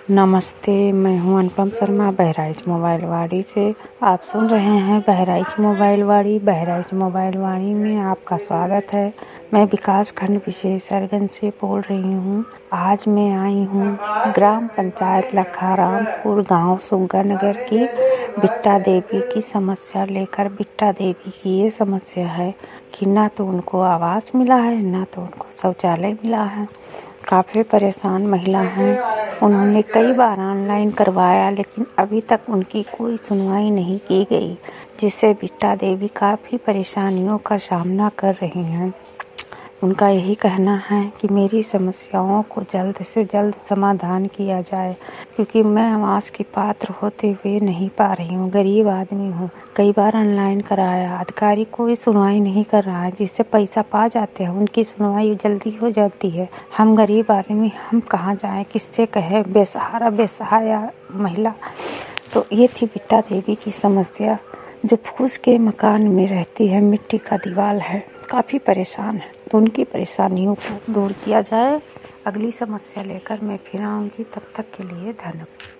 नमस्ते, मैं हूं अनुपम शर्मा बहराइच मोबाइल वाड़ी से। आप सुन रहे हैं बहराइच मोबाइल वाड़ी। बहराइच मोबाइल वाड़ी में आपका स्वागत है। मैं विकास खंड विशेषरगंज से बोल रही हूं। आज मैं आई हूं ग्राम पंचायत लखारामपुर गांव सुग्गानगर की बिट्टा देवी की समस्या लेकर। बिट्टा देवी की ये समस्या है कि ना तो उनको आवास मिला है, ना तो उनको शौचालय मिला है। काफ़ी परेशान महिला हैं। उन्होंने कई बार ऑनलाइन करवाया, लेकिन अभी तक उनकी कोई सुनवाई नहीं की गई, जिससे बिट्टा देवी काफ़ी परेशानियों का सामना कर रही हैं। उनका यही कहना है कि मेरी समस्याओं को जल्द से जल्द समाधान किया जाए, क्योंकि मैं आवास की पात्र होते हुए नहीं पा रही हूँ। गरीब आदमी हूँ। कई बार ऑनलाइन कराया, अधिकारी कोई सुनवाई नहीं कर रहा है। जिससे पैसा पा जाते हैं, उनकी सुनवाई जल्दी हो जाती है। हम गरीब आदमी, हम कहाँ जाएं, किससे कहें? बेसहारा बेसहाया महिला। तो ये थी बिट्टा देवी की समस्या, जो फूस के मकान में रहती है, मिट्टी का दीवार है, काफ़ी परेशान है। तो उनकी परेशानियों को दूर किया जाए। अगली समस्या लेकर मैं फिर आऊँगी। तब तक के लिए धन्यवाद।